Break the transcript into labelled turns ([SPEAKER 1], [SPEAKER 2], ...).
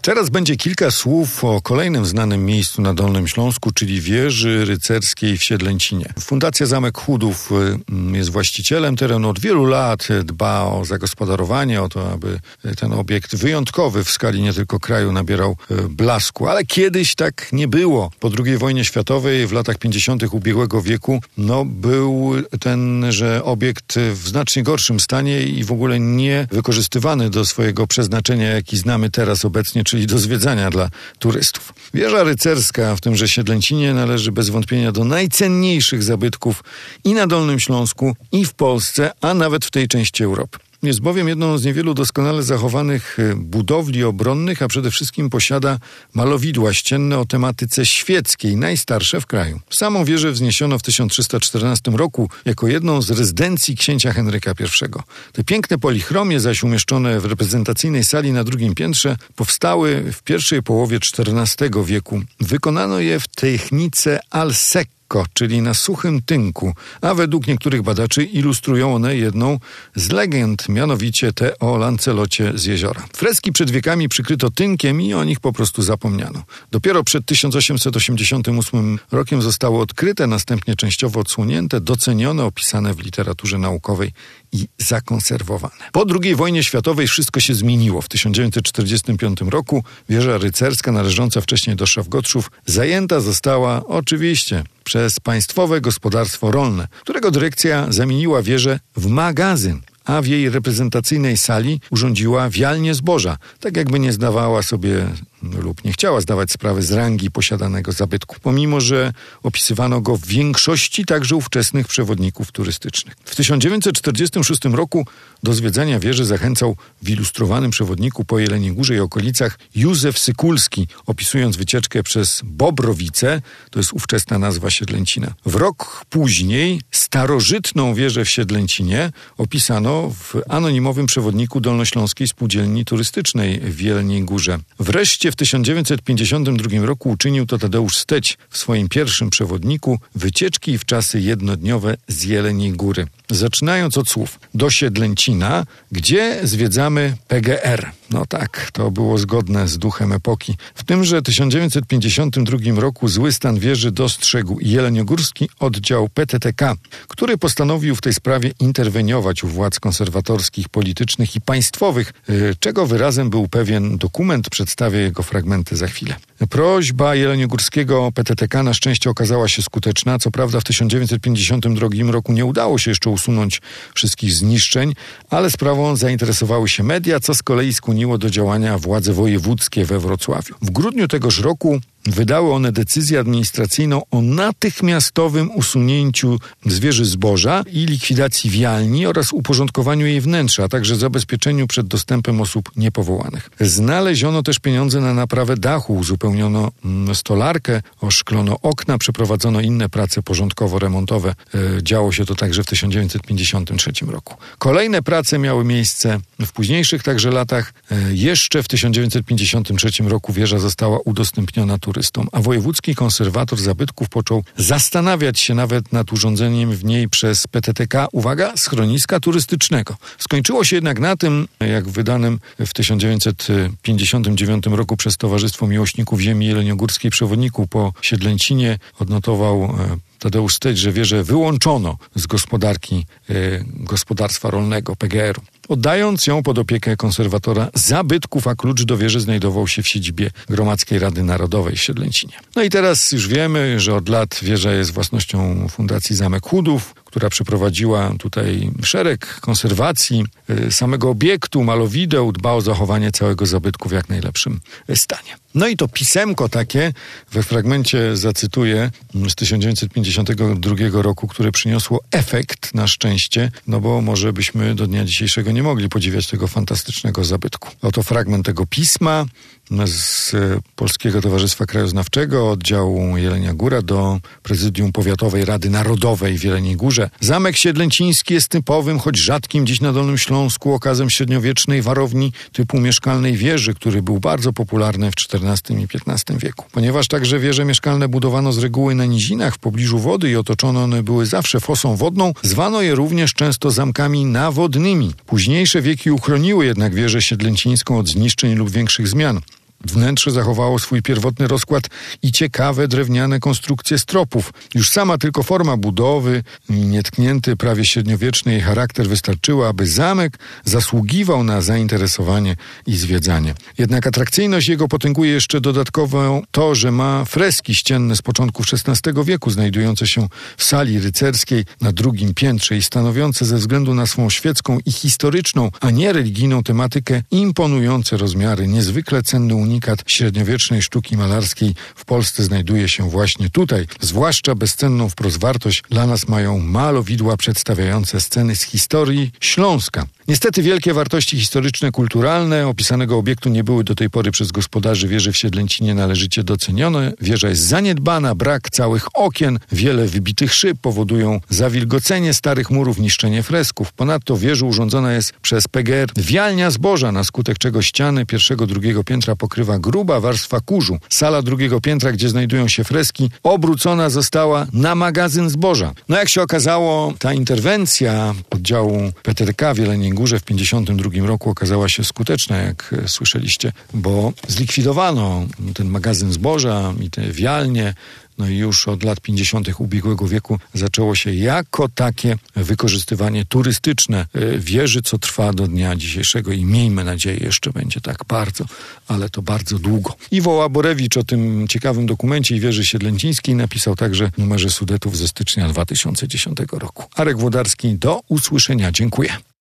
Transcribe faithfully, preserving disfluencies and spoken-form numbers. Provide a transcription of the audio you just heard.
[SPEAKER 1] Teraz będzie kilka słów o kolejnym znanym miejscu na Dolnym Śląsku, czyli wieży rycerskiej w Siedlęcinie. Fundacja Zamek Chudów jest właścicielem terenu. Od wielu lat dba o zagospodarowanie, o to, aby ten obiekt wyjątkowy w skali nie tylko kraju nabierał blasku. Ale kiedyś tak nie było. Po drugiej wojnie światowej w latach pięćdziesiątych ubiegłego wieku no, był tenże obiekt w znacznie gorszym stanie i w ogóle nie wykorzystywany do swojego przeznaczenia, jaki znamy teraz obecnie, czyli do zwiedzania dla turystów. Wieża rycerska w tymże Siedlęcinie należy bez wątpienia do najcenniejszych zabytków i na Dolnym Śląsku, i w Polsce, a nawet w tej części Europy. Jest bowiem jedną z niewielu doskonale zachowanych budowli obronnych, a przede wszystkim posiada malowidła ścienne o tematyce świeckiej, najstarsze w kraju. Samą wieżę wzniesiono w tysiąc trzysta czternastym roku jako jedną z rezydencji księcia Henryka pierwszego. Te piękne polichromie zaś umieszczone w reprezentacyjnej sali na drugim piętrze powstały w pierwszej połowie czternastego wieku. Wykonano je w technice al secco, czyli na suchym tynku, a według niektórych badaczy ilustrują one jedną z legend, mianowicie tę o Lancelocie z jeziora. Freski przed wiekami przykryto tynkiem i o nich po prostu zapomniano. Dopiero przed tysiąc osiemset osiemdziesiątym ósmym rokiem zostało odkryte, następnie częściowo odsłonięte, docenione, opisane w literaturze naukowej i zakonserwowane. Po drugiej wojnie światowej wszystko się zmieniło. W tysiąc dziewięćset czterdziestym piątym roku wieża rycerska należąca wcześniej do Szafgotrzów zajęta została oczywiście przez Państwowe Gospodarstwo Rolne, którego dyrekcja zamieniła wieżę w magazyn, a w jej reprezentacyjnej sali urządziła wialnię zboża, tak jakby nie zdawała sobie lub nie chciała zdawać sprawy z rangi posiadanego zabytku, pomimo że opisywano go w większości także ówczesnych przewodników turystycznych. W tysiąc dziewięćset czterdziestym szóstym roku do zwiedzania wieży zachęcał w ilustrowanym przewodniku po Jeleniej Górze i okolicach Józef Sykulski, opisując wycieczkę przez Bobrowice, to jest ówczesna nazwa Siedlęcina. W rok później starożytną wieżę w Siedlęcinie opisano w anonimowym przewodniku Dolnośląskiej Spółdzielni Turystycznej w Jeleniej Górze. Wreszcie w tysiąc dziewięćset pięćdziesiątym drugim roku uczynił to Tadeusz Steć w swoim pierwszym przewodniku Wycieczki w czasy jednodniowe z Jeleniej Góry. Zaczynając od słów do Siedlęcina, gdzie zwiedzamy P G R. No tak, to było zgodne z duchem epoki. W tymże tysiąc dziewięćset pięćdziesiątym drugim roku zły stan wieży dostrzegł Jeleniogórski oddział P T T K, który postanowił w tej sprawie interweniować u władz konserwatorskich, politycznych i państwowych, czego wyrazem był pewien dokument, przedstawię jego fragmenty za chwilę. Prośba jeleniogórskiego P T T K na szczęście okazała się skuteczna. Co prawda w tysiąc dziewięćset pięćdziesiątym drugim roku nie udało się jeszcze usunąć wszystkich zniszczeń, ale sprawą zainteresowały się media, co z kolei skłoniło do działania władze wojewódzkie we Wrocławiu. W grudniu tegoż roku wydały one decyzję administracyjną o natychmiastowym usunięciu z wieży zboża i likwidacji wialni oraz uporządkowaniu jej wnętrza, a także zabezpieczeniu przed dostępem osób niepowołanych. Znaleziono też pieniądze na naprawę dachu, uzupełniono stolarkę, oszklono okna, przeprowadzono inne prace porządkowo-remontowe. Działo się to także w tysiąc dziewięćset pięćdziesiątym trzecim roku. Kolejne prace miały miejsce w późniejszych także latach. Jeszcze w tysiąc dziewięćset pięćdziesiątym trzecim roku wieża została udostępniona turystom, a wojewódzki konserwator zabytków począł zastanawiać się nawet nad urządzeniem w niej przez P T T K, uwaga, schroniska turystycznego. Skończyło się jednak na tym, jak w wydanym w tysiąc dziewięćset pięćdziesiątym dziewiątym roku przez Towarzystwo Miłośników Ziemi Jeleniogórskiej przewodniku po Siedlęcinie odnotował Tadeusz Steć, że wieżę wyłączono z gospodarki e, gospodarstwa rolnego P G R-u, oddając ją pod opiekę konserwatora zabytków, a klucz do wieży znajdował się w siedzibie Gromadzkiej Rady Narodowej w Siedlęcinie. No i teraz już wiemy, że od lat wieża jest własnością Fundacji Zamek Chudów, która przeprowadziła tutaj szereg konserwacji y, samego obiektu, malowideł, dba o zachowanie całego zabytku w jak najlepszym stanie. No i to pisemko takie, we fragmencie zacytuję, z tysiąc dziewięćset pięćdziesiątego drugiego roku, które przyniosło efekt na szczęście, no bo może byśmy do dnia dzisiejszego nie mogli podziwiać tego fantastycznego zabytku. Oto fragment tego pisma z Polskiego Towarzystwa Krajoznawczego, oddziału Jelenia Góra do Prezydium Powiatowej Rady Narodowej w Jeleniej Górze. Zamek Siedlęciński jest typowym, choć rzadkim dziś na Dolnym Śląsku okazem średniowiecznej warowni typu mieszkalnej wieży, który był bardzo popularny w czternastym i piętnastym wieku. Ponieważ także wieże mieszkalne budowano z reguły na nizinach w pobliżu wody i otoczone one były zawsze fosą wodną, zwano je również często zamkami nawodnymi. Późniejsze wieki uchroniły jednak wieżę siedlęcińską od zniszczeń lub większych zmian. Wnętrze zachowało swój pierwotny rozkład i ciekawe drewniane konstrukcje stropów. Już sama tylko forma budowy i nietknięty, prawie średniowieczny jej charakter wystarczyła, aby zamek zasługiwał na zainteresowanie i zwiedzanie. Jednak atrakcyjność jego potęguje jeszcze dodatkowo to, że ma freski ścienne z początków szesnastego wieku, znajdujące się w sali rycerskiej na drugim piętrze i stanowiące ze względu na swą świecką i historyczną, a nie religijną tematykę imponujące rozmiary. Niezwykle cenny unikat średniowiecznej sztuki malarskiej w Polsce znajduje się właśnie tutaj. Zwłaszcza bezcenną wprost wartość dla nas mają malowidła przedstawiające sceny z historii Śląska. Niestety wielkie wartości historyczne, kulturalne opisanego obiektu nie były do tej pory przez gospodarzy wieży w Siedlęcinie należycie docenione. Wieża jest zaniedbana, brak całych okien, wiele wybitych szyb powodują zawilgocenie starych murów, niszczenie fresków. Ponadto w wieży urządzona jest przez P G R wialnia zboża, na skutek czego ściany pierwszego, drugiego piętra pokrywa gruba warstwa kurzu. Sala drugiego piętra, gdzie znajdują się freski, obrócona została na magazyn zboża. No jak się okazało, ta interwencja oddziału P T R K w Jeleniej Górze w pięćdziesiątym drugim roku okazała się skuteczna, jak słyszeliście, bo zlikwidowano ten magazyn zboża i te wialnie. No i już od lat pięćdziesiątych ubiegłego wieku zaczęło się jako takie wykorzystywanie turystyczne wieży, co trwa do dnia dzisiejszego i miejmy nadzieję, jeszcze będzie tak bardzo, ale to bardzo długo. Iwo Łaborewicz o tym ciekawym dokumencie i wieży siedlęcińskiej napisał także w numerze Sudetów ze stycznia dwa tysiące dziesiątego roku. Arek Włodarski, do usłyszenia. Dziękuję.